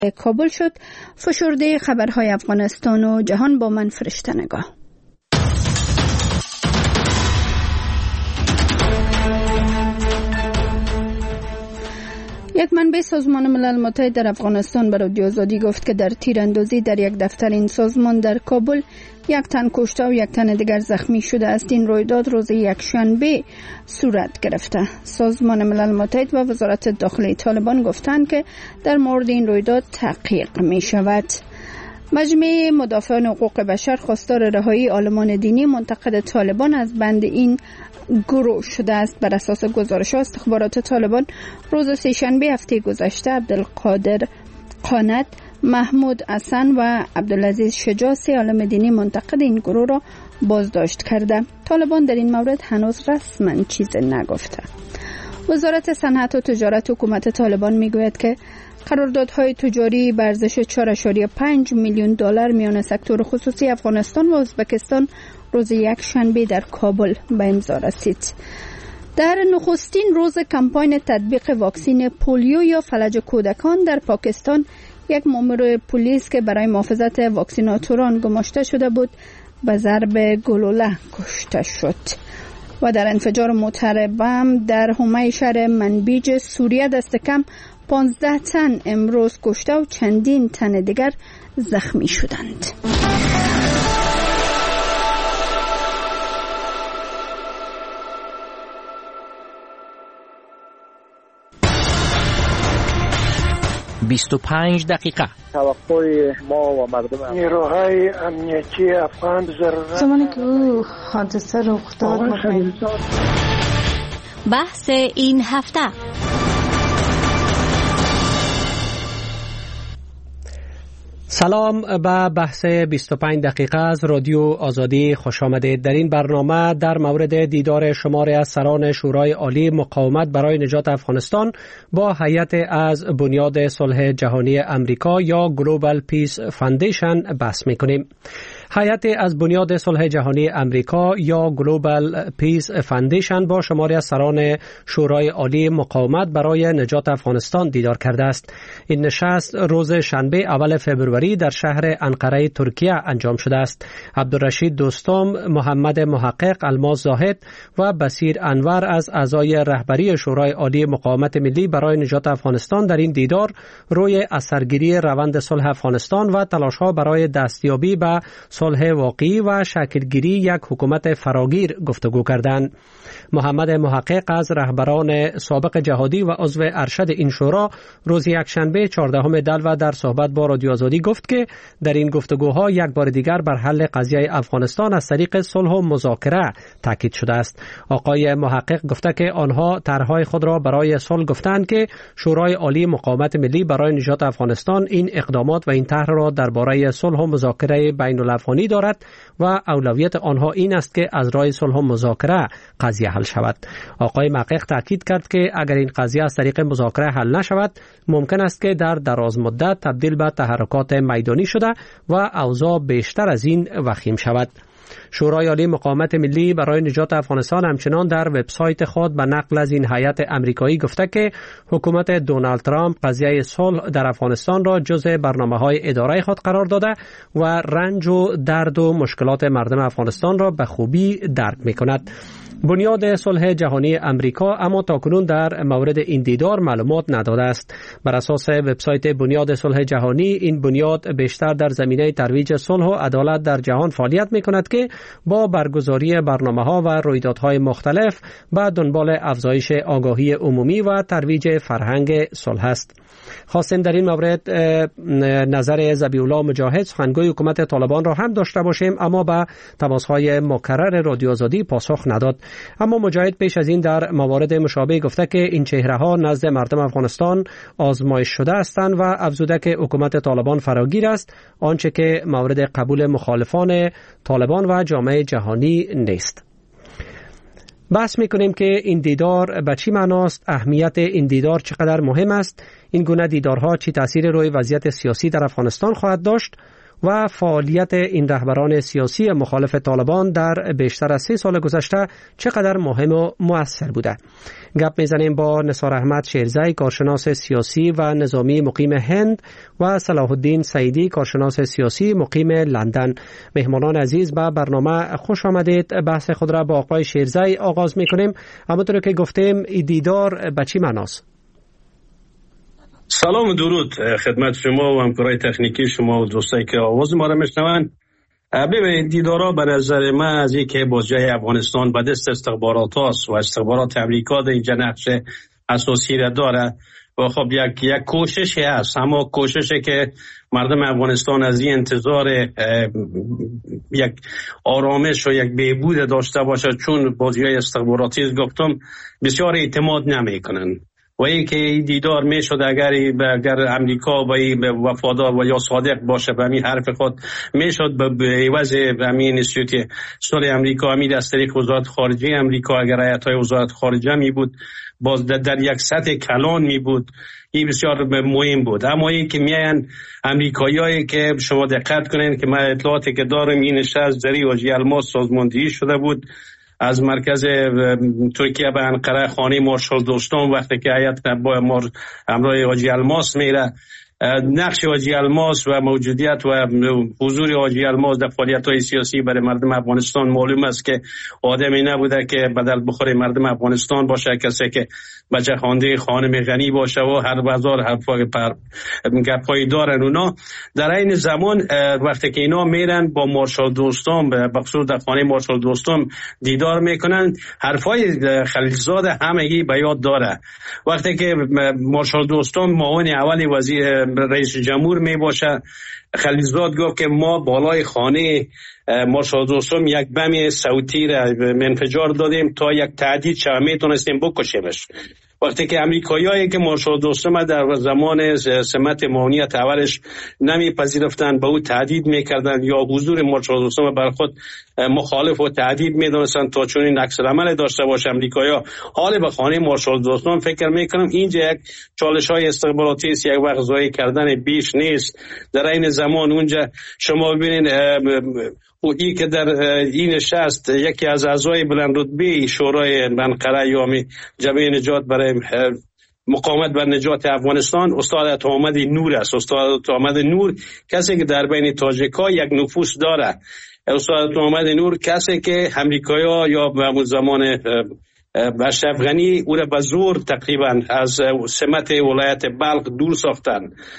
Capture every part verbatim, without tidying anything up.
کابل شد. فشرده خبرهای افغانستان و جهان با من فرشته نگاه. یک منبع سازمان ملل متحد در افغانستان به رادیو آزادی گفت که در تیراندازی در یک دفتر این سازمان در کابل یک تن کشته و یک تن دیگر زخمی شده است. این رویداد روز یکشنبه صورت گرفته. سازمان ملل متحد و وزارت داخلی طالبان گفتند که در مورد این رویداد تحقیق می شود. مجمع مدافعان حقوق بشر خواستار رهایی عالمان دینی منتقد طالبان از بند این گروه شده است. بر اساس گزارش استخبارات طالبان روز سه‌شنبه هفته گذشته عبدالقادر قانت، محمود حسن و عبدالعزیز شجاع سه عالم دینی منتقد این گروه را بازداشت کرده. طالبان در این مورد هنوز رسما چیز نگفته. وزارت صنعت و تجارت حکومت طالبان میگوید که قراردادهای تجاری به ارزش چهار ممیز پنج میلیون دلار میان سکتور خصوصی افغانستان و ازبکستان روز یک شنبه در کابل به امضا رسید. در نخستین روز کمپاین تطبیق واکسن پولیو یا فلج کودکان در پاکستان، یک مامور پلیس که برای محافظت واکسیناتوران گماشته شده بود به ضرب گلوله کشته شد. و در انفجار موتر بم در حومه شهر منبیج سوریه دست کم پانزده تن امروز کشته و چندین تن دیگر زخمی شدند. بیست و پنج دقیقه. توقع ما و مردم نیروهای امنیتی افغان ضرورت زمانی که او حادثه رخ داد. بحث این هفته. سلام به بحث بیست و پنج دقیقه از رادیو آزادی خوش آمدید. در این برنامه در مورد دیدار شماری از سران شورای عالی مقاومت برای نجات افغانستان با هیئت از بنیاد صلح جهانی امریکا یا گلوبال پیس فاندیشن بحث می‌کنیم. هیئت از بنیاد صلح جهانی امریکا یا گلوبال پیس فاندیشن با شماری از سران شورای عالی مقاومت برای نجات افغانستان دیدار کرده است. این نشست روز شنبه اول فوریه در شهر انقره ترکیه انجام شده است. عبدالرشید دوستم، محمد محقق، الماس زاهد و بصیر انور از اعضای رهبری شورای عالی مقاومت ملی برای نجات افغانستان در این دیدار روی اثرگیری روند صلح افغانستان و تلاش‌ها برای دستیابی به صلح واقعی و شکلگیری یک حکومت فراگیر گفتگو کردند. محمد محقق از رهبران سابق جهادی و عضو ارشد این شورا روز یکشنبه چهاردهم دلو در صحبت با رادیو آزادی گفت که در این گفتگوها یک بار دیگر بر حل قضیه افغانستان از طریق صلح و مذاکره تاکید شده است. آقای محقق گفته که آنها طرحهای خود را برای صلح گفتند که شورای عالی مقاومت ملی برای نجات افغانستان این اقدامات و این طرح را درباره صلح و مذاکره بین الافغانی دارد و اولویت آنها این است که از راه صلح و مذاکره قضیه حل شود. آقای محقق تاکید کرد که اگر این قضیه از طریق مذاکره حل نشود ممکن است که در دراز مدت تبدیل به تحرکات میدانی شده و اوضاع بیشتر از این وخیم شود. شورای عالی مقاومت ملی برای نجات افغانستان همچنان در وبسایت خود به نقل از این هیئت امریکایی گفته که حکومت دونالد ترامپ قضیه صلح در افغانستان را جزء برنامه‌های اداره خود قرار داده و رنج و درد و مشکلات مردم افغانستان را به خوبی درک می‌کند. بنیاد صلح جهانی امریکا اما تاکنون در مورد این دیدار معلومات نداده است. بر اساس وبسایت بنیاد صلح جهانی این بنیاد بیشتر در زمینه ترویج صلح و عدالت در جهان فعالیت می‌کند که با برگزاری برنامه‌ها و رویدادهای مختلف به دنبال افزایش آگاهی عمومی و ترویج فرهنگ صلح است. خواستیم در این مورد نظر ذبیح الله مجاهد سخنگوی حکومت طالبان را هم داشته باشیم اما به تماس‌های مکرر رادیو آزادی پاسخ نداد. اما مجاهد پیش از این در موارد مشابه گفته که این چهره‌ها نزد مردم افغانستان آزمایش شده هستند و افزوده که حکومت طالبان فراگیر است، آنچه که مورد قبول مخالفان طالبان و جامعه جهانی نیست. بحث می‌کنیم که این دیدار به چی معناست، اهمیت این دیدار چقدر مهم است، این گونه دیدارها چی تأثیر روی وضعیت سیاسی در افغانستان خواهد داشت و فعالیت این رهبران سیاسی مخالف طالبان در بیشتر از سه سال گذشته چقدر مهم و مؤثر بوده. گپ میزنیم با نثار احمد شیرزی، کارشناس سیاسی و نظامی مقیم هند، و صلاح الدین سعیدی، کارشناس سیاسی مقیم لندن. مهمانان عزیز، به برنامه خوش آمدید. بحث خود را با آقای شیرزی آغاز میکنیم. همونطور که گفتیم این دیدار به چی معناست؟ سلام و درود خدمت شما و همکارای تکنیکی شما و دوستایی که آواز ما را میشنوند. ببینید، دیدارا به نظر من از این که بازجای افغانستان به دست استخبارات هاست و استخبارات امریکا در اینجا نقش اساسی را داره و خب یک یک کوششی هست، اما کوششی که مردم افغانستان از این انتظار یک آرامش و یک بهبود داشته باشه، چون بازجای استخباراتی گفتم بسیار اعتماد نمیکنن و این که دیدار می شد اگر اگر امریکا با وفادار و یا صادق باشه به همین حرف خود می شد به عوض همین انستیتوت سال امریکا همین از طریق وزارت خارجه امریکا اگر هیئت های وزارت خارجه می بود باز در یک سطح کلان می بود. این بسیار مهم بود. اما این که میان امریکاییایی که شما دقت کنین که من اطلاعاتی که دارم این نشست در حاجی الماس سازماندهی شده بود از مرکز ترکیه به انقره، خانه مارشال دوستان، وقتی که هیئت با همراه حاجی الماس میره، نقش حاجی الماس و موجودیت و حضور حاجی الماس در فعالیت‌های سیاسی برای مردم افغانستان معلوم است که آدمی نبوده که بدل بخوره مردم افغانستان باشه، کسی که بچه خوانده خانم غنی باشه و هر بازار حرفای پر گپایی دارن. اونا در این زمان وقتی که اینا میرن با مارشال دوستان به خصوص در خانه مارشال دوستان دیدار میکنن، حرفای خلیلزاد همگی به یاد داره. وقتی که مارشال دوستان معاون اول وزیر رئیس جمهور می باشه، خلیلزاد گفت که ما بالای خانه مارشال دوستان یک بم صوتی را انفجار دادیم تا یک تهدید شوه، میتونستیم بکشیمش. وقتی که امریکاییایی که مارشال دوستم در زمان سمت معاونیت اولش نمیپذیرفتن به او تهدید میکردن یا حضور مارشال دوستم بر خود مخالف و تهدید میدونستن تا چون این عکس العمل داشته باشه امریکایی‌ها، حال به خانه مارشال دوستم فکر میکنم اینجا یک چالش های استخباراتی است، یک وقت ضایع کردن بیش نیست. در این زمان اونجا شما ببینید او ای که در این نشست یکی از اعضای بلند رتبه شورای انقره یا جبهه نجات برای مقاومت بر نجات افغانستان استاد عطاآمد نور است. استاد عطاآمد نور کسی که در بین تاجیک‌ها یک نفوذ داره. استاد عطاآمد نور کسی که امریکایی‌ها یا به زمان اشرف غنی او را به زور تقریبا از سمت ولایت بلخ دور ساختن.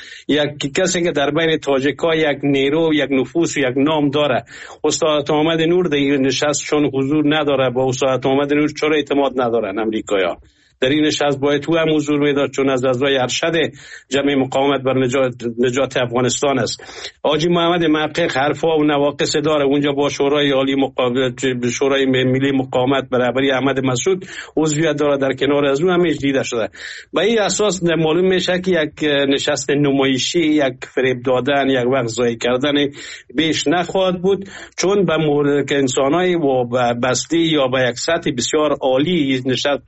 یک کسی که در بین تاجیک‌ها یک نیرو، یک نفوذ و یک نام داره. استاد عطاآمد نور در این نشست چون حضور نداره، با استاد عطاآمد نور چرا اعتماد ندارن امریکایی‌ها؟ در این نشست باید تو هم حضور میداد چون از اعضای ارشد جمعیت مقاومت بر نجات, نجات افغانستان است. حاجی محمد محقق حرفا و نواقص داره اونجا، با شورای عالی مقاومت، شورای ملی مقاومت برابری احمد مسعود عضویت داره، در کنار از اون هم دیده شده. به این اساس معلوم میشه که یک نشست نمایشی، یک فریب دادن، یک وقت ضایع کردن بیش نخواهد بود، چون به مورد انسانای و بستی یا به یک سطح بسیار عالی نشست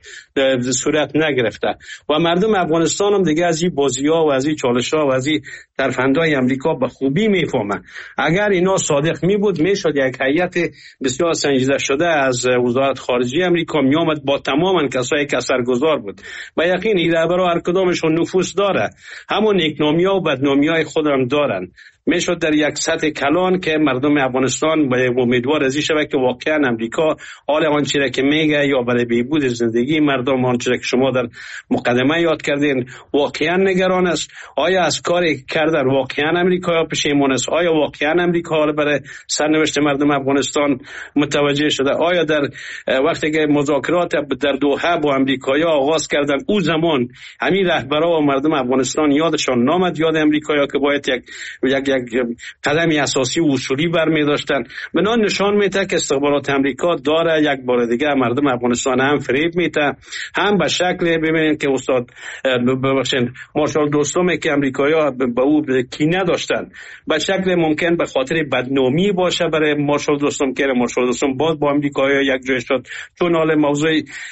صورت نگرفته و مردم افغانستان هم دیگه از این بازی‌ها و از این چالش‌ها و از این ترفندهای امریکا به خوبی میفهمن. اگر اینا صادق می بود میشد یک هیئت بسیار سنجیده شده از وزارت خارجه امریکا می آمد با تماما کسایی که اثرگذار بود. با یقین این رهبرها هر کدامشون نفوذ داره، همون نیکنامی‌ها و بدنامی‌های خود هم دارن. میشد در یک سطح کلان که مردم افغانستان به امیدوار ازی شود که واقعا امریکا حال آنچه را که میگه یا برای بهبود زندگی مردم، آنچه را که شما در مقدمه یاد کردین، واقعا نگران است. آیا از کاری کردن واقعا امریکا پشیمان است؟ آیا واقعا امریکا برای سرنوشت مردم افغانستان متوجه شده؟ آیا در وقتی که مذاکرات در دوحه با امریکایی‌ها آغاز کردن او زمان همین رهبران و مردم افغانستان یادشان نامد، یاد امریکایی‌ها که باید یک یک یک قدمی اساسی و اصولی برمی داشتن؟ بنا نشان میده که استخبارات امریکا داره یک بار دیگه مردم افغانستان هم فریب میده، هم به شکل ببینید که استاد ببخشید مارشال دوستم که امریکایی‌ها به او کینه داشتن، به شکل ممکن به خاطر بدنامی باشه برای مارشال دوستم که مارشال دوستم باز با امریکایی‌ها یک جای شد، چون حال موضوع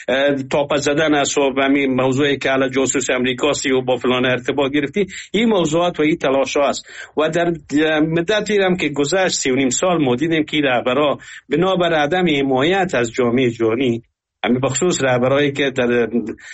تاپ زدن است و همین موضوعی که علی جاسوس امریکاسی و با فلان ارتباط گرفتی، این موضوعات و این تلاش است. و در مدتی هم که گذشت سی و نیم سال ما دیدیم که رهبرها بنابر عدم حمایت از جامعه جهانی، همین بخصوص رهبرایی که در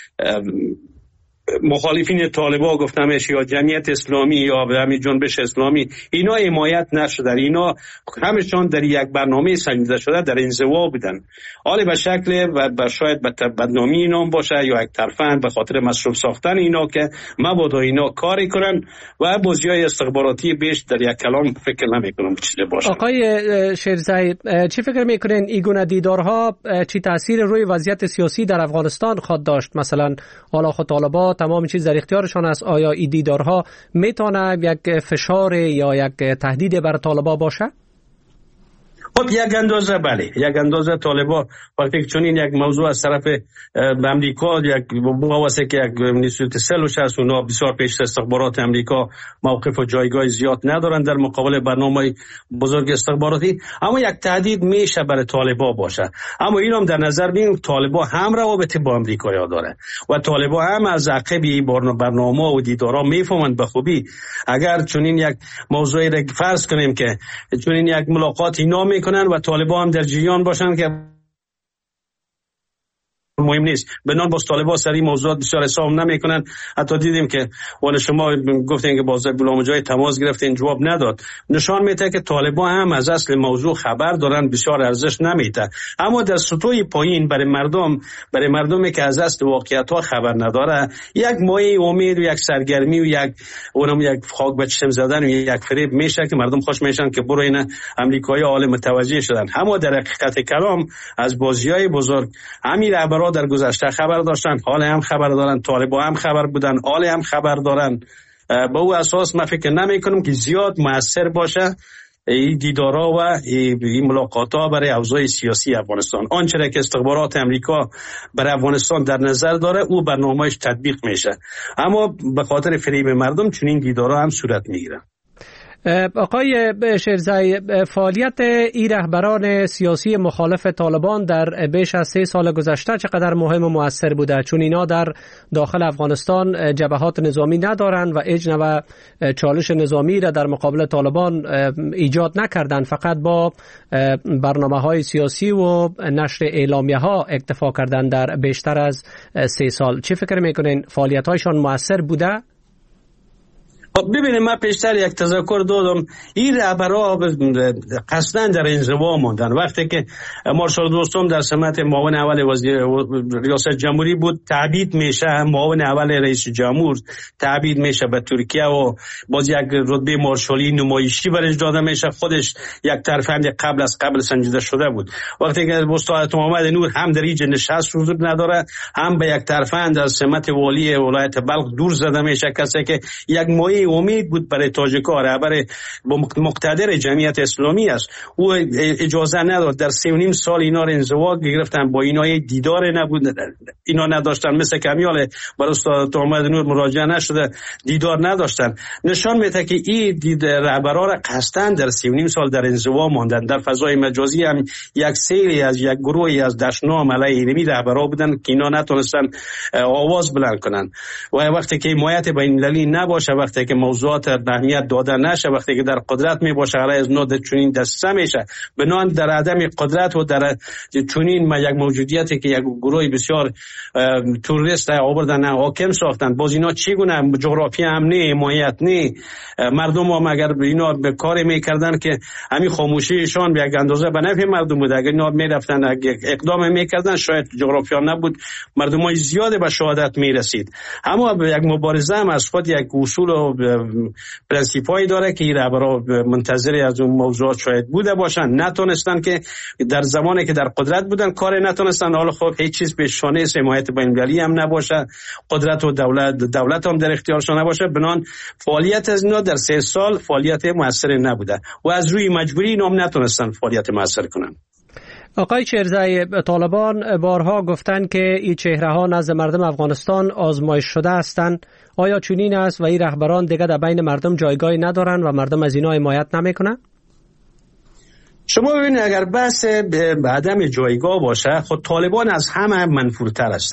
مخالفین طالبان گفتمش یا جمعیت اسلامی یا همین جنبش اسلامی، اینا حمایت نشدن، اینا همشون در یک برنامه سنجیده شده در انزوا بودن. حالا به شکل و شاید به بدنامی اینا باشه یا یک طرفن به خاطر مصروف ساختن اینا که مبادا اینا کاری کنن و بازیای استخباراتی بیش در یک کلام فکر نمیکنم چیزی باشه. آقای شیرزایی، چی فکر میکنین این گونه دیدارها چی تاثیر روی وضعیت سیاسی در افغانستان خواهد داشت؟ مثلا حالا خود طالبان تمام چیز در اختیارشان است، آیا این دیدارها میتونه یک فشار یا یک تهدید بر طالبان باشه؟ خب یک اندازه بله، یک اندازه طالبان وقتی چون این یک موضوع از طرف امریکا یک واسه که یک نیسوت سلوش هست، اونا بسیار پیش استخبارات امریکا موقف و جایگاه زیاد ندارن در مقابل برنامه بزرگ استخباراتی، اما یک تهدید میشه برای طالبان باشه. اما این هم در نظر بگیریم طالبان هم روابط با امریکا یا داره و طالبان هم از عقب این برنامه و دیدارها میفهمند به خوبی. اگر چون این یک موضوعی را فرض کنیم که چون این یک ملاقات اینا میکنن و طالبان هم در جریان باشن که مهم نیست، بنان باز طالبان سری موضوعات بسیار حساب نمیکنن. حتی دیدیم که ولی شما گفتین که باز غلام جای تماس گرفتین جواب نداد، نشان میده که طالبان هم از اصل موضوع خبر دارن، بسیار ارزش نمیده. اما در سطوح پایین برای مردم برای مردمی که از اصل واقعیت ها خبر نداره، یک مایه امید و یک سرگرمی و یک اونم یک خاک به چشم زدن و یک فریب میشه که مردم خوش میشن که برو اینا امریکایی حال متوجه شدن. اما در حقیقت کلام از بازیای بزرگ همین رهبران در گذشته خبر داشتن، حال هم خبر دارن، طالبان هم خبر بودن، حال هم خبر دارن. با او اساس من فکر نمی کنم که زیاد مؤثر باشه این دیدارها و این ملاقات‌ها برای اوضاع سیاسی افغانستان. آنچه را که استخبارات امریکا برای افغانستان در نظر داره او برنامه‌اش تطبیق میشه، اما به خاطر فریب مردم چون این دیدارها هم صورت میگیره. آقای شیرزایی، فعالیت این رهبران سیاسی مخالف طالبان در بیش از سه سال گذشته چقدر مهم و مؤثر بوده؟ چون اینا در داخل افغانستان جبهات نظامی ندارن و هیچ نوع چالش نظامی را در مقابل طالبان ایجاد نکردن، فقط با برنامه‌های سیاسی و نشر اعلامیه‌ها اکتفا کردن در بیشتر از سه سال. چی فکر میکنین فعالیت‌هایشان مؤثر بوده؟ ببینید من پیشتر یک تذکر دادم، این رهبرها قصداً در انزوا ماندن. وقتی که مارشال دوستم در سمت معاون اول وزیر ریاست جمهوری بود، تعبید میشه معاون اول رئیس جمهور تعبید میشه به ترکیه و باز یک رتبه مارشالی نمایشی برش داده میشه. خودش یک ترفند قبل از قبل سنجیده شده بود. وقتی که استاد محمد نور هم در اینجا نشست وجود نداره، هم به یک ترفند از سمت والی ولایت بلخ دور زده میشه، کسی که یک مایه امید بود برای تاجیک‌ها، رهبر مقتدر جمعیت اسلامی است. او اجازه نداد. در سه و نیم سال اینا رو انزوا گرفتن، با اینا دیدار نبود، اینا نداشتن، مثل کمیال برای استاد محمد نور مراجعه نشده، دیدار نداشتن. نشان میده که این دید رهبرها را قصداً در سه و نیم سال در انزوا ماندن. در فضای مجازی هم یک سری از یک گروهی از دشنام علیه اینمی رهبرها بودن که اینا نتونستن آواز بلند کنن. و وقتی که حمایت بین‌المللی نباشه، وقتی که موضوعات اهمیت داده نشه، وقتی که در قدرت می باشه علیه از نود چنین دسته میشه، بنان در عدم قدرت و در چنین ما یک موجودیتی که یک گروه بسیار توریست آوردن حاکم ساختن، باز اینا چگونه جغرافی امنی حمایت نی مردم هم اگر اینا به کاری میکردن که همین خاموشیشان به یک اندازه به نفع مردم بود. اگر اینا میرفتن اقدام میکردن شاید جغرافیا نبود، مردمای زیاد به شهادت میرسید. اما یک مبارزه هم از خود یک اصول و پرنسیپایی داره که این رهبرها منتظری از اون موضوعات شاید بوده باشن، نتونستن که در زمانی که در قدرت بودن کار نتونستن. حالا خب هیچ چیز به شانه حمایت بین‌المللی هم نباشه، قدرت و دولت دولت هم در اختیارشون نباشه، بنان فعالیت از اینا در سه سال فعالیت موثر نبوده و از روی مجبوری اینا هم نتونستن فعالیت موثر کنن. آقای شیرزایی، طالبان بارها گفتند که این چهره‌ها نزد مردم افغانستان آزمایش شده هستند. آیا چنین است و این رهبران دیگر در بین مردم جایگاهی ندارند و مردم از اینا حمایت نمی‌کنند؟ شما ببینید اگر بحث به عدم جایگاه باشه، خود طالبان از همه منفورتر هستند.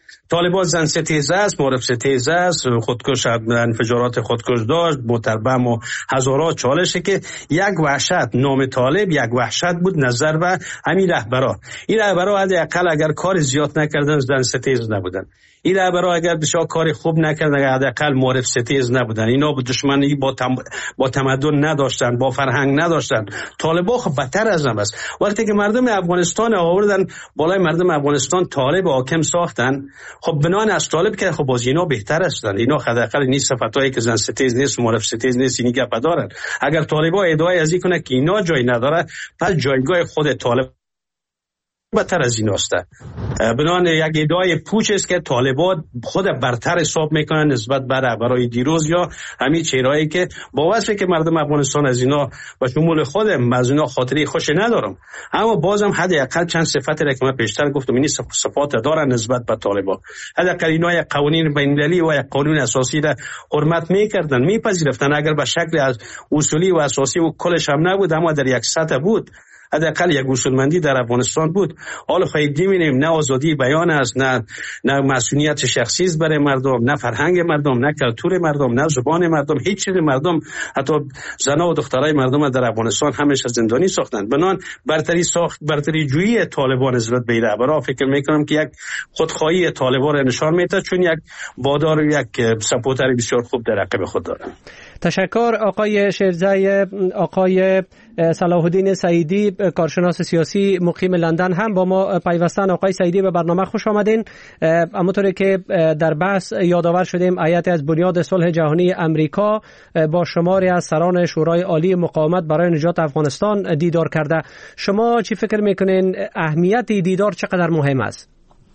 طالبان زن ستیز است، معرف ستیز است، خودکش انفجارات خودکش داشت، متربم و هزارات چالشه که یک وحشت نام طالب یک وحشت بود نظر به همین رهبرا. این رهبرا حداقل اگر کار زیاد نکردن زن ستیز نبودن. این رهبرا اگر بسیار کار خوب نکردن حداقل معرف ستیز نبودن. اینا با دشمنی با تم... با تمدن نداشتن، با فرهنگ نداشتن. طالبان خب بدتر از هم است. وقتی که مردم افغانستان آوردن بالای مردم افغانستان طالب حاکم ساختن، خب بنان از طالب که خب باز اینا بهتر هستن. اینا حداقل نیست صفتایی که زن ستیز نیست، معرف ستیز نیست، اینی گپ دارن. اگر طالبان ادعای از این کنه که اینا جای نداره، پس جایگاه خود طالب بدتر از این است. بنان یک ادعای پوچ است که طالبان خود برتر حساب میکنن نسبت به رهبرای دیروز یا همین چهرهایی که با وصفی که مردم افغانستان از اینا و شمول خودم از اینا خاطری خوش ندارم، اما بازم حداقل چند صفت را که من پیشتر گفتم این صفات دارن نسبت به طالبان. حداقل اینا یک قوانین بین‌المللی و یک قانون اساسی را حرمت میکردن، میپذیرفتن. اگر به شکل از اصولی و اساسی و کلش هم نبود اما در یک سطح بود، حداقل یک اصولمندی در افغانستان بود. حالا خواهید می‌بینیم نه آزادی بیان است، نه نه مسئولیت شخصی است برای مردم، نه فرهنگ مردم، نه کلتور مردم، نه زبان مردم، هیچ چیز مردم، حتی زنان و دخترای مردم در افغانستان همیشه زندانی ساختند. بنان برتری ساخت برتری جویی طالبان نسبت به رهبران فکر می‌کنم که یک خودخواهی طالبان را نشان میده، چون یک بادار و یک سپورتر بسیار خوب در عقب خود دارند. تشکر آقای شیرزای. آقای صلاح الدین سعیدی کارشناس سیاسی مقیم لندن هم با ما پیوستن. آقای سعیدی به برنامه خوش آمدین. همونطوری که در بحث یادآور شدیم هیئتی از بنیاد صلح جهانی امریکا با شماری از سران شورای عالی مقاومت برای نجات افغانستان دیدار کرده. شما چی فکر میکنین اهمیت دیدار چقدر مهم است؟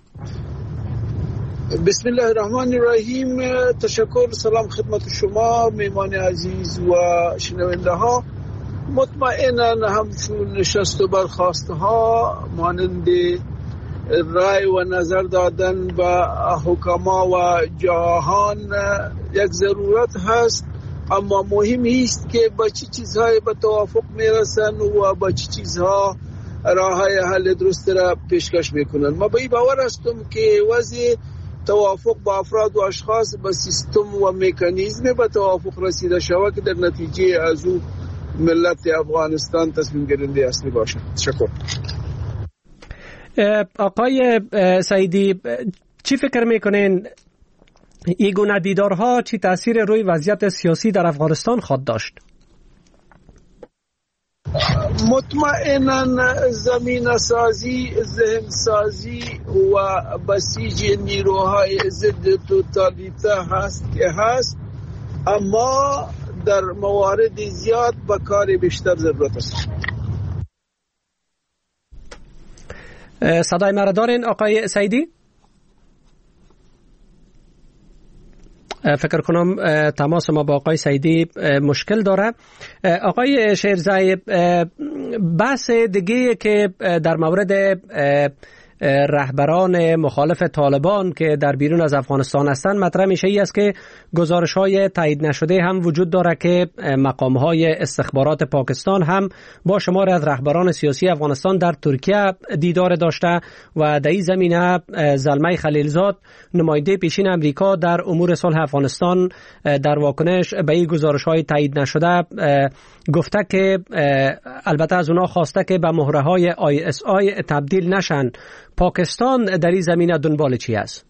بسم الله الرحمن الرحیم. تشکر، سلام خدمت شما میمان عزیز و شنونده ها. مطمئنا همچون نشست و برخاست ها مانند رای و نظر دادن به حکما و جهان یک ضرورت هست، اما مهم است که با چه چیزهای به توافق میرسن و با چه چیزها راه های حل درست را پیشکش میکنن. ما به این باور هستم که وضع توافق با افراد و اشخاص با سیستم و مکانیزم به توافق رسیده شود که در نتیجه از او ملت افغانستان تصمیم گیرنده اصلی باشد. تشکر. آقای سعیدی چی فکر میکنین این گونه دیدارها چی تاثیر روی وضعیت سیاسی در افغانستان خواهد داشت؟ مطمئنا زمین سازی، ذهن سازی و بسیج نیروهای ضد توتالیته هست که هست، اما در موارد زیاد به کار بیشتر ضرورت است. صدای مرا دارین آقای سعیدی؟ فکر کنم تماس ما با آقای سعیدی مشکل داره. آقای شیرزای، بحث دیگه که در مورد رهبران مخالف طالبان که در بیرون از افغانستان هستند مطرح میشه ای است که گزارش‌های تایید نشده هم وجود داره که مقام‌های استخبارات پاکستان هم با شماری از رهبران سیاسی افغانستان در ترکیه دیدار داشته و در این زمینه زلمه خلیلزاد نماینده پیشین امریکا در امور صلح افغانستان در واکنش به این گزارش‌های تایید نشده گفته که البته از اونها خواسته که به مهره‌های آی اس آی تبدیل نشن. پاکستان در این زمینه دنبال چی است؟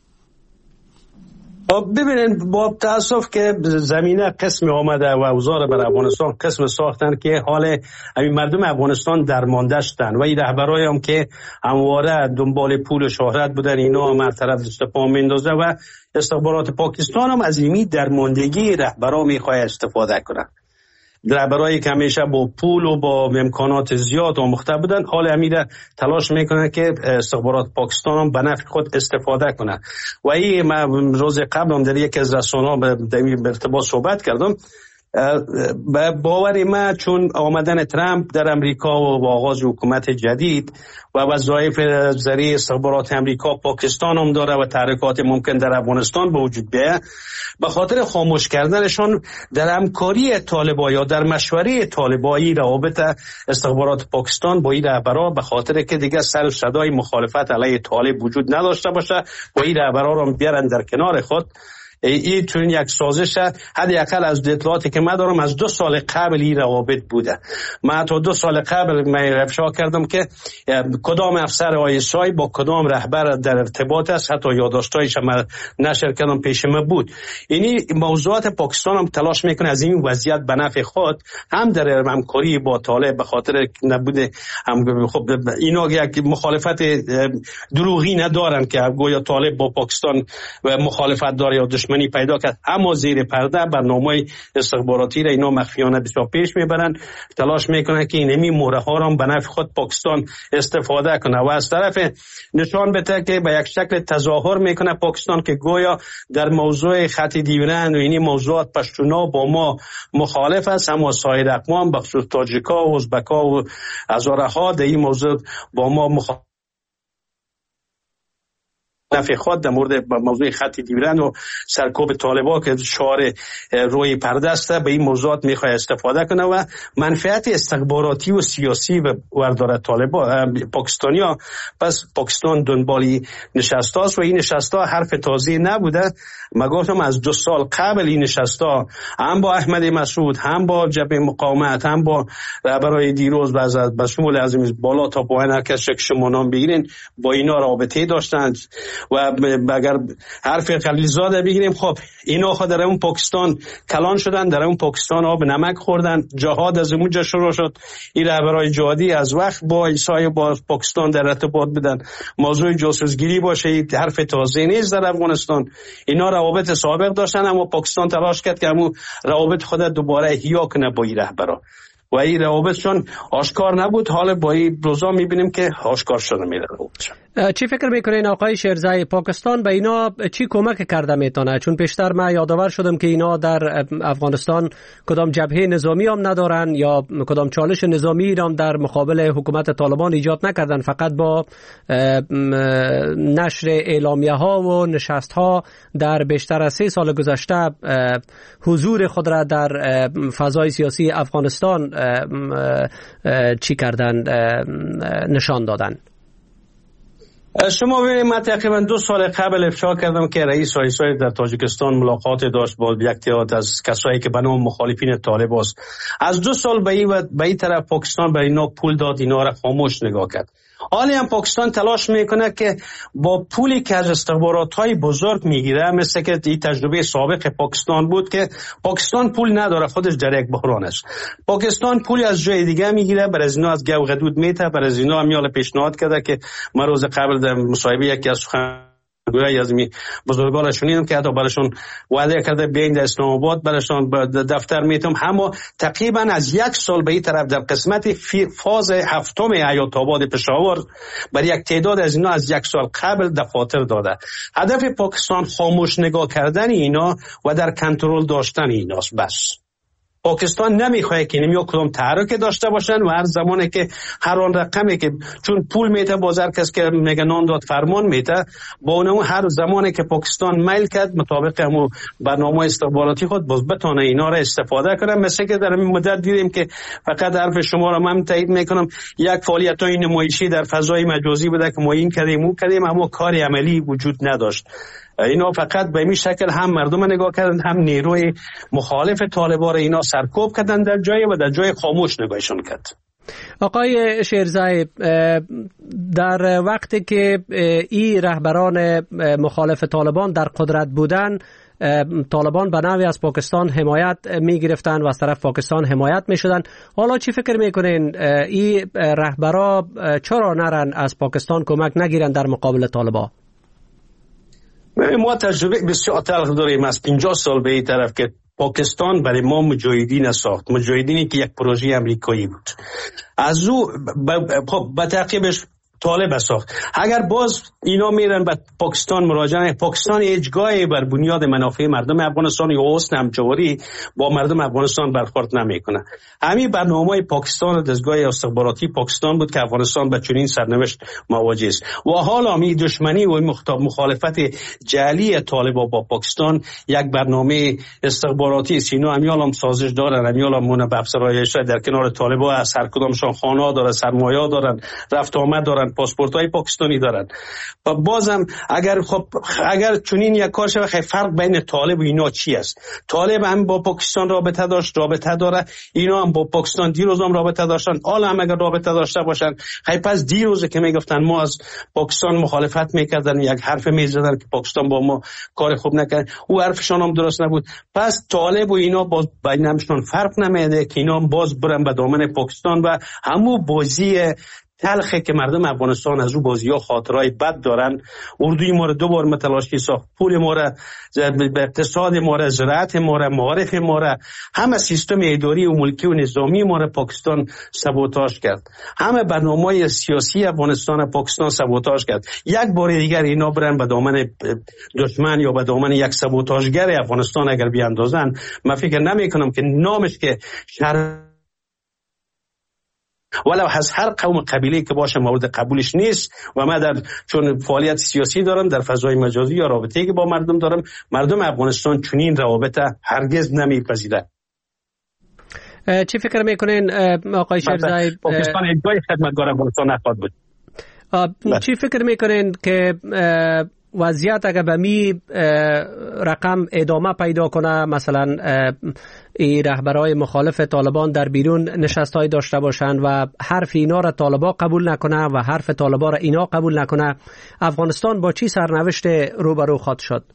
ببینید با تاسف که زمینه قسم آمده و اوضاع بر افغانستان قسم ساختن که حال همین مردم افغانستان درمانده شدن و این رهبرای هم که همواره دنبال پول و شهرت بودن اینا هم هر طرف دست پا میندازه و استخبارات پاکستان هم از این درماندگی رهبرا میخواد استفاده کنن. رهبرایی که همیشه با پول و با امکانات زیاد آموخته بودن حال امیر تلاش میکنن که استخبارات پاکستان هم به نفع خود استفاده کنه و این من روز قبل هم در یک از رسانه‌ها به ارتباط صحبت کردم. باور ما چون آمدن ترامپ در امریکا و آغاز حکومت جدید و وظایف ذریع استخبارات امریکا پاکستان هم داره و تحریکات ممکن در افغانستان به وجود بیاید، به خاطر خاموش کردنشان در همکاری طالبان یا در مشوره طالبانی روابط استخبارات پاکستان با این رهبرا، به خاطر که دیگه سر و صدای مخالفت علیه طالب وجود نداشته باشه و این رهبرا رو بیارن در کنار خود. این چون یک سازش حداقل از اطلاعاتی که من دارم از دو سال قبل این روابط بوده. من تا دو سال قبل من افشا کردم که کدام افسر آی اس آی با کدام رهبر در ارتباط است، حتی یادداشت‌هایش من نشر کردم پیش من بود. یعنی موضوعات پاکستان هم تلاش میکنه از این وضعیت به نفع خود هم در همکاری با طالب، به خاطر نبوده هم خب اینا یک مخالفت دروغی ندارن که گویا طالب با پاکستان مخالفت داره یا دشمن منی پیدا کرد، اما زیر پرده برنامه استخباراتی را اینا مخفیانه بسیار پیش میبرن، تلاش میکنن که اینمی موره ها را به نفع خود پاکستان استفاده کنه و از طرف نشان بده که به یک شکل تظاهر میکنه پاکستان که گویا در موضوع خط دیورند و اینی موضوعات پشتونا با ما مخالف است، اما سایر اقوام بخصوص تاجیکا و ازبکا و هزاره ها در این موضوع با ما مخالف نفع خود در مورد موضوع خط دیورند و سرکوب طالبان که شعار روی پرده است به این موضوعات میخواد استفاده کنه و منفعت استخباراتی و سیاسی و ورداره طالبان پاکستانیا. پس پاکستان دنبالی نشسته است و این نشسته حرف تازه نبوده. من گفتم از دو سال قبل این نشسته هم با احمد مسعود، هم با جبهه مقاومت، هم با رهبرای دیروز و از بشمول از بالا تا پایین هر کس که شما نام بگیرین با اینا رابطه داشتند و اگر حرف خلیلزاده بگیریم خب اینا خود در اون پاکستان کلان شدن، در اون پاکستان آب نمک خوردن، جهاد از اونجا شروع شد. این رهبرای جهادی از وقت با عیسی با پاکستان در ارتباط بدن، موضوع جاسوسگیری باشه، این حرف تازه نیست در افغانستان. اینا روابط سابق داشتن اما پاکستان تلاش کرد که همون روابط خود دوباره احیا کنه با این رهبرا و این روابطشون آشکار نبود. حالا با این روزا میبینیم که آشکار شده میره. چی فکر میکنین آقای شیرزای، پاکستان به اینا چی کمک کرده میتونه؟ چون پیشتر من یادآور شدم که اینا در افغانستان کدام جبهه نظامی هم ندارن یا کدام چالش نظامی هم در مقابل حکومت طالبان ایجاد نکردن، فقط با نشر اعلامیه ها و نشست ها در بیشتر از سه سال گذشته حضور خود را در فضای سیاسی افغانستان چی کردن، نشان دادن. شما ببینید من تقریبا دو سال قبل افشا کردم که رئیس آیسای در تاجیکستان ملاقات داشت با یک تعداد از کسایی که به نام مخالفین طالب است. از دو سال به این به این طرف پاکستان برای اینا پول داد، اینا را خاموش نگاه کرد. حالی هم پاکستان تلاش میکنه که با پولی که از استخبارات‌های بزرگ میگیره، مثل که این تجربه سابق پاکستان بود که پاکستان پول نداره، خودش در یک بحران است. پاکستان پولی از جای دیگه میگیره، برای از اینا از گو غدود میته، برای از اینا میال پیشنهاد کرده که من روز قبل در مصاحبه یکی از سخن گویا از می بزرگان شنیدم که حتی براشون وعده کرده بیاین در اسلام آباد براشون دفتر میتم. اما تقریبا از یک سال به این طرف در قسمت فاز هفتم حیات آباد پشاور برای یک تعداد از اینا از یک سال قبل دفاتر داده. هدف پاکستان خاموش نگاه کردن اینا و در کنترل داشتن ایناست. بس پاکستان نمیخواد که نمیو کدام تحرک داشته باشن و هر زمانی که هر آن رقمی که چون پول میته بازار کس که میگه نان داد فرمان میته، با اونم هر زمانی که پاکستان میل کرد مطابق همون برنامه استخباراتی خود باز بتونه اینا را استفاده کنه. مثل که در این مدت دیدیم که فقط حرف شما را من تایید میکنم، یک فعالیت‌های نمایشی در فضای مجازی بوده که ما این کردیم اون کردیم اما کاری عملی وجود نداشت. اینا فقط به این شکل هم مردم نگاه کردن، هم نیروی مخالف طالبان اینا سرکوب کردن در جای و در جای خاموش نگاهشون کرد. آقای شیرزای، در وقتی که این رهبران مخالف طالبان در قدرت بودن، طالبان به نوعی از پاکستان حمایت می گرفتن و از طرف پاکستان حمایت می شدن. حالا چی فکر می کنین این رهبرا چرا نرن از پاکستان کمک نگیرن در مقابل طالبان؟ ما تجربه بسیار تلخ داریم از پنجاه سال به این طرف که پاکستان برای ما مجاهدین ساخت، مجاهدینی که یک پروژه امریکایی بود. از او با تعقیبش طالب ساخت. اگر باز اینا میرن به پاکستان مراجعه، پاکستان هیچگاهی بر بنیاد منافع مردم افغانستان یا حسن همجواری با مردم افغانستان برخورد نمیکنه. همین برنامه پاکستان و دستگاه استخباراتی پاکستان بود که افغانستان به چنین سرنوشت مواجه است و حالا می دشمنی و مخالفت جعلی طالبان با پاکستان یک برنامه استخباراتی است. اینا همیال هم سازش دارن، همیال هم منبع در کنار طالبان از هر کدامشان خانه داره، سرمایه دارن، رفت آمد دارن، پاسپورت های پاکستانی دارن. و بازم اگر خب اگر چنین یک کار شود، فرق بین طالب و اینا چی است؟ طالب هم با پاکستان رابطه داشت، رابطه داره، اینا هم با پاکستان دیروز هم رابطه داشتن. حالا هم اگر رابطه داشته باشن، خیلی پس دیروز که میگفتن ما از پاکستان مخالفت میکردن، یک حرف میزدن که پاکستان با ما کار خوب نکرد، او حرفشان هم درست نبود. پس طالب و اینا باز بینشون فرق نمیده که اینا باز برن به دامن پاکستان و همو بازی تلخه که مردم افغانستان از او بازی‌ها خاطرای بد دارن. اردوی ما رو دو بار متلاشی ساخت، پول ما رو، اقتصاد ما رو، زراعت ما رو، معارف ما رو، همه سیستم اداری و ملکی و نظامی ما رو پاکستان سابوتاژ کرد. همه برنامه‌های سیاسی افغانستان پاکستان سابوتاژ کرد. یک بار دیگر اینا برن به دامن دشمن یا به دامن یک سابوتاژگر افغانستان اگر بیاندازن، من فکر نمی‌کنم که نامش که شهر ولو از هر قوم قبیله که باشه مورد قبولش نیست. و من در چون فعالیت سیاسی دارم در فضای مجازی یا رابطه‌ای که با مردم دارم، مردم افغانستان چنین روابط هرگز نمیپذیرند. چی فکر میکنین آقای شیرزایی؟ پاکستان ادعای خدمتگار افغانستان نخواهد بود. چی فکر میکنین که وضعیت اگر به می رقم ادامه پیدا کنه، مثلا ای رهبرای مخالف طالبان در بیرون نشستای داشته باشند و حرف اینا را طالبان قبول نکنه و حرف طالبان را اینا قبول نکنه، افغانستان با چی سرنوشت روبرو خواهد شد؟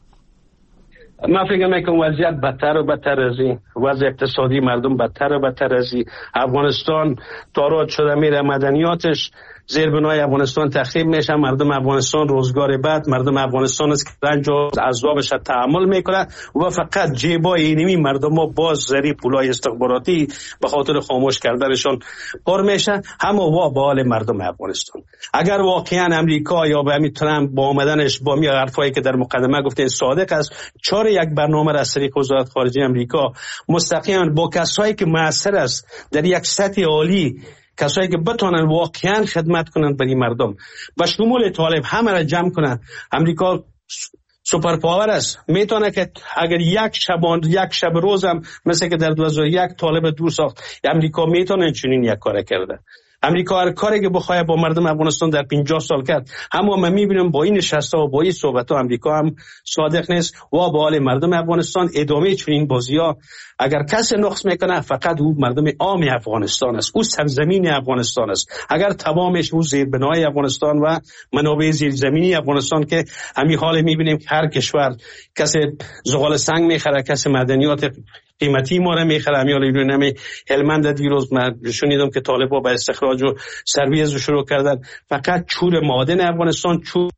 من فکر میکنم وضعیت بدتر و بدتر از این، وضع اقتصادی مردم بدتر و بدتر از این. افغانستان تارات شده میره، مدنیاتش زیربنای افغانستان تخریب میشه، مردم افغانستان روزگار بعد، مردم افغانستان از رنج و عذابش تحمل میکنه و فقط جیبای اینمی مردم ها باز زری پولای استخباراتی به خاطر خاموش کردنشان پر میشه. همه وا به حال مردم افغانستان. اگر واقعا امریکا یا به همین ترامپ با آمدنش با می حرفایی که در مقدمه گفته صادق است، چهار یک برنامه را از طریق وزارت خارجه امریکا مستقیما با کسایی که مؤثر است در یک سطح عالی، کسایی که بتونن واقعا خدمت کنن برای مردم و شمول طالب همه را جمع کنن. امریکا سوپر پاور است، میتونه که اگر یک شبان یک شب روزم مثل که در دو هزار و یک طالب دور ساخت، امریکا میتونه چنین یک کار کرده. امریکا هر کاری که بخواد با مردم افغانستان در پنجاه سال کرد. اما من میبینم با این نشسته و با این صحبت ها امریکا هم صادق نیست و با حال مردم افغانستان ادامه چنین بازی ها اگر کسی نقص میکنه فقط او مردم عام افغانستان است، او سرزمین افغانستان است. اگر تمامش او زیربنای افغانستان و منابع زیرزمینی افغانستان که همین حال میبینیم که هر کشور کسی زغال سنگ میخره، کسی معدنیات قیمتی ما را میخره. همیال ایران همی هلمند دیروز من شنیدم که طالبان با استخراج و سرویز رو شروع کردن. فقط چور معادن افغانستان، چور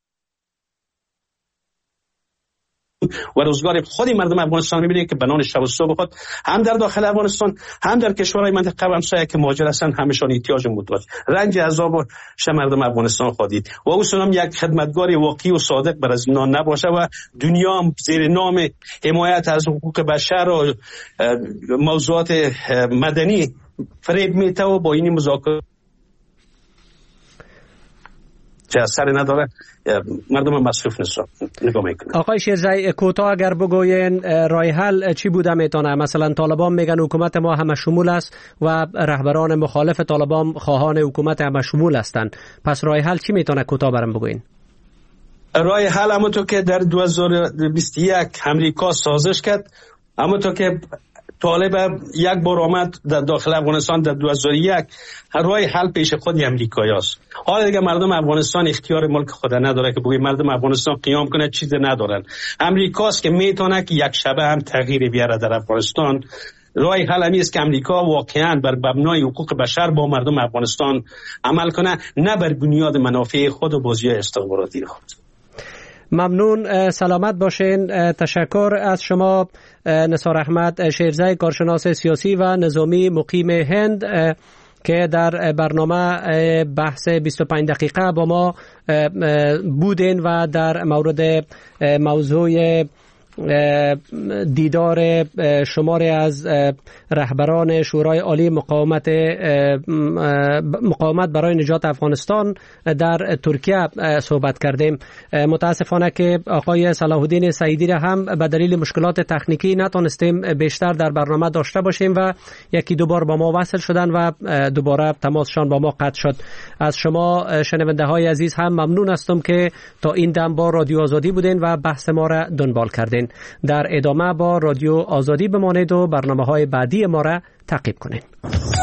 و روزگار خود مردم افغانستان میبینید که بنان شب و صبح خود هم در داخل افغانستان هم در کشورهای منطقه همسایه که مهاجر هستند همشان احتیاج مدت رنج عذاب و مردم افغانستان خودید و اصولا یک خدمتگار واقعی و صادق بر از اینا نباشه و دنیا هم زیر نام حمایت از حقوق بشر و موضوعات مدنی فریب میته و با این مذاکره چه اثر نداره، مردم مصرف نشد نگاه میکنن. آقای شیرزایی کوتاه اگر بگوین رای حل چی بوده میتونه؟ مثلا طالبان میگن حکومت ما همه شمول است و رهبران مخالف طالبان خواهان حکومت همه شمول هستند، پس رای حل چی میتونه کوتاه برام بگوین؟ رای حل همونطور که در دو هزار و بیست و یک امریکا سازش کرد، همونطور که طالب یک بار آمد در داخل افغانستان در دو هزار و یک، رای حل پیش خود امریکایی است. حالا دیگه مردم افغانستان اختیار ملک خود نداره که بگه مردم افغانستان قیام کنه، چیز ندارن. امریکاست که میتونه که یک شبه هم تغییر بیاره در افغانستان. رای حل همی است که امریکا واقعا بر مبنای حقوق بشر با مردم افغانستان عمل کنه، نه بر بنیاد منافع خود و بازی‌های استخباراتی خود. ممنون، سلامت باشین. تشکر از شما نثار احمد شیرزایی، کارشناس سیاسی و نظامی مقیم هند. که در برنامه بحث بیست و پنج دقیقه با ما بودین و در مورد موضوع دیدار شماری از رهبران شورای عالی مقاومت مقاومت برای نجات افغانستان در ترکیه صحبت کردیم. متاسفانه که آقای صلاح الدین سعیدی را هم به دلیل مشکلات تکنیکی نتونستیم بیشتر در برنامه داشته باشیم و یکی دو بار با ما وصل شدن و دوباره تماسشان با ما قطع شد. از شما شنونده های عزیز هم ممنون هستم که تا این دم با رادیو آزادی بودین و بحث ما را دنبال کردین. در ادامه با رادیو آزادی بمانید و برنامه های بعدی ما را تعقیب کنید.